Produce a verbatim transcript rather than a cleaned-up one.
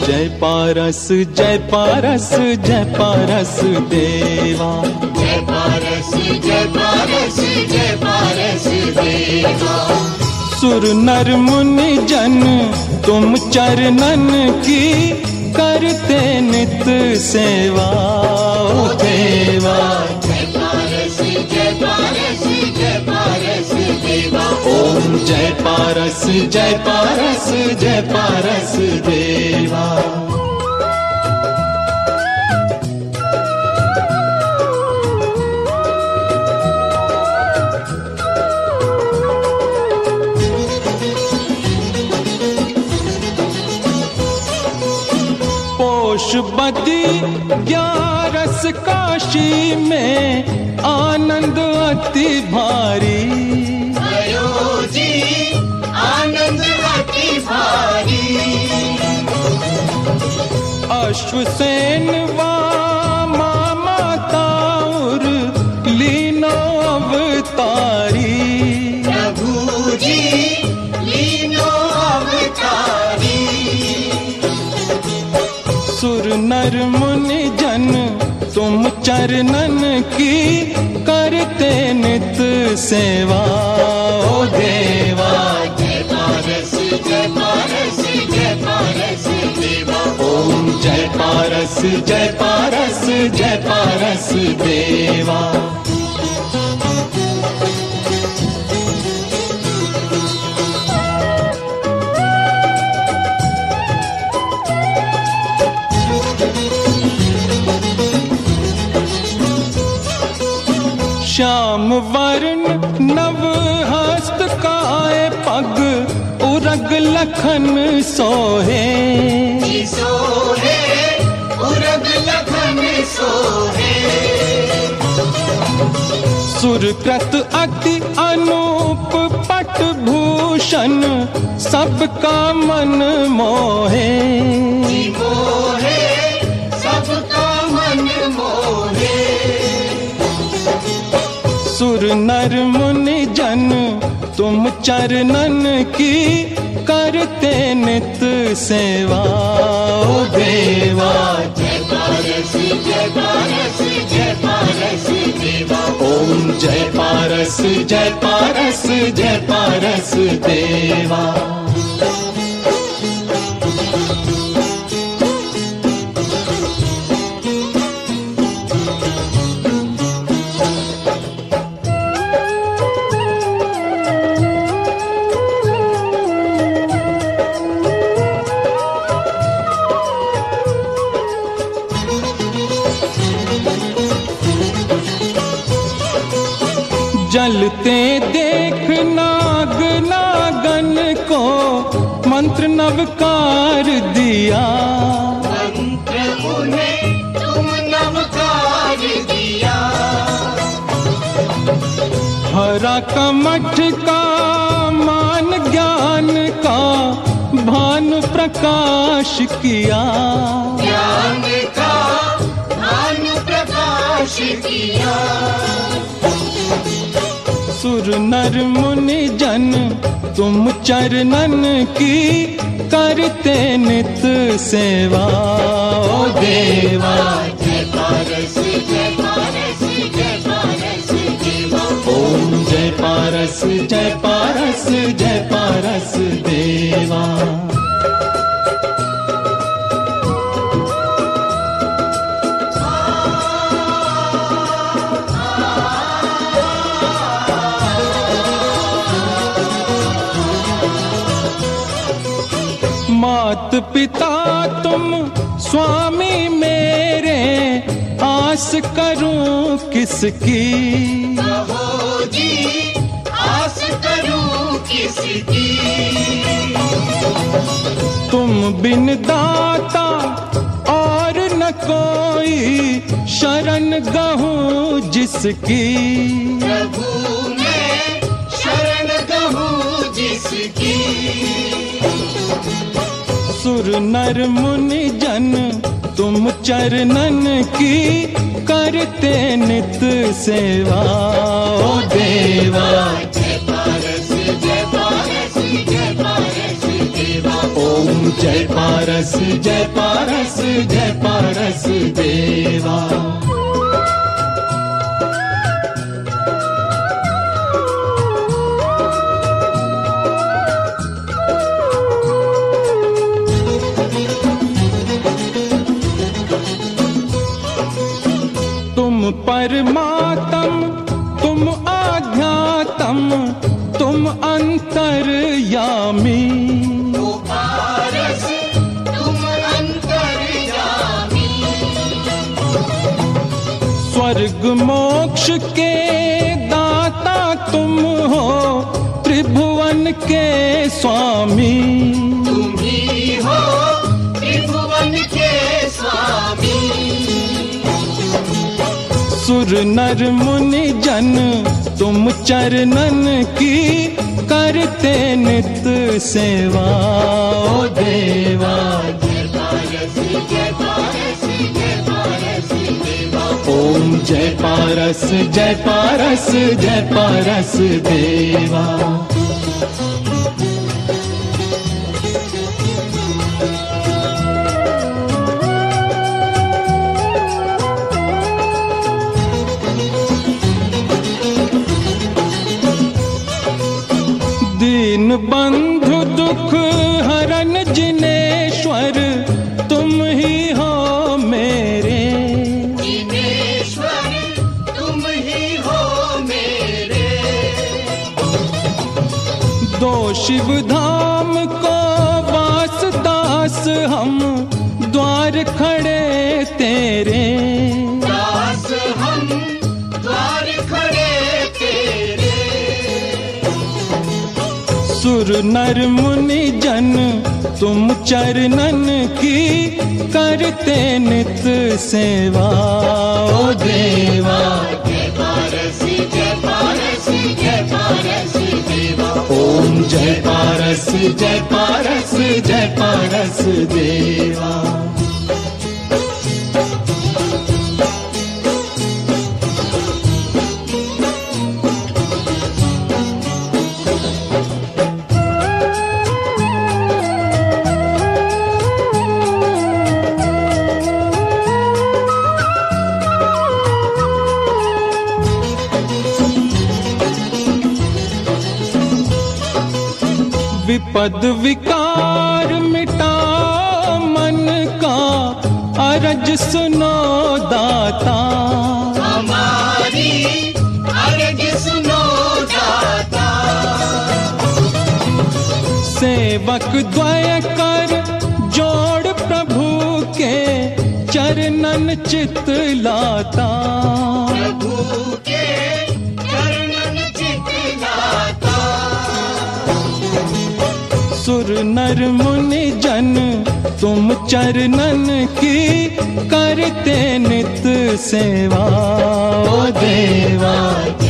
जय पारस जय पारस जय पारस देवा, जय पारस जय पारस जय पारस देवा। सुर नर मुनि जन तुम चरणन की करते नित सेवा ओ देवा। जय पारस जय पारस जय पारस देवा। ओम जय पारस जय पारस जय पारस देवा। पोषबदी ग्यारस काशी में आनंद अति भारी, भयो जी आनंद अति भारी। अश्वसेन वामा माता और लीनो अवतारी, प्रभु जी लीनो अवतारी। सुर नर मुनि जन तुम चरणन की करते नित सेवा ओ देवा। जय पारस जय पारस जय पारस देवा। ओम जय पारस जय पारस जय पारस देवा। श्याम वर्ण नव हस्त काय पग उरग लखन सोहे, सोहे उरग लखन सोहे। सुरकृत अति अनूप पट भूषण सबका मन मोहे, मोहे सबका मन मोहे। सुर नर मुनि जन तुम चरणन की करते नित सेवा ओ देवा। जय पारस जय पारस जय पारस देवा। ओम जय पारस जय पारस जय पारस देवा। जलते देख नाग नागन को मंत्र नवकार दिया, मंत्र उन्हें तुम नवकार दिया। हरा कमठ का मान ज्ञान का भानु प्रकाश किया, ज्ञान का भानु प्रकाश किया। सुर नर मुनि जन तुम चरणन की करते नित सेवा ओ देवा। जय पारस जय पारस जय पारस देवा। ओम जय पारस जय पारस जय पारस देवा। मात पिता तुम स्वामी मेरे आस करूं किसकी, कहो जी आस करूं किसकी। तुम बिन दाता और न कोई शरण गहूं जिसकी, प्रभु मैं शरण गहूं जिसकी। सुर नर मुनि जन तुम चरणन की करते नित सेवा ओ देवा। जय पारस जय पारस जय पारस देवा। ओम जय पारस जय पारस जय पारस देवा। तुम परमात्म तुम आध्यात्म तुम अंतर्यामी। ओ पारस तुम अंतर्यामी। स्वर्ग मोक्ष के दाता तुम हो त्रिभुवन के स्वामी। तुम ही हो त्रिभुवन के स्वामी। सुर नर मुनि जन तुम चरणन की करते नित सेवा। ओ देवा जय पारस जय पारस जय पारस देवा। ओम जय पारस जय पारस जय पारस देवा। दीन बंधु दुख हरन जिनेश्वर तुम ही हो मेरे। जिनेश्वर तुम ही हो मेरे। दो शिव धाम को वास दास हम द्वार खड़े तेरे। दास हम द्वार खड़े तेरे। सुर नर मुनि जन तुम चरणन की करते नित सेवा। ओ देवा जय पारस जय पारस जय पारस देवा। ओम जय पारस जय पारस जय पारस देवा। विपद विकार मिटा मन का अरज सुनो दाता। हमारी अर्ज सुनो दाता। सेवक द्वय कर जोड़ प्रभु के चरणन चित लाता। प्रभु के चरणन चित लाता। सुर नर मुनि जन तुम चरणन की करते नित सेवा। ओ देवा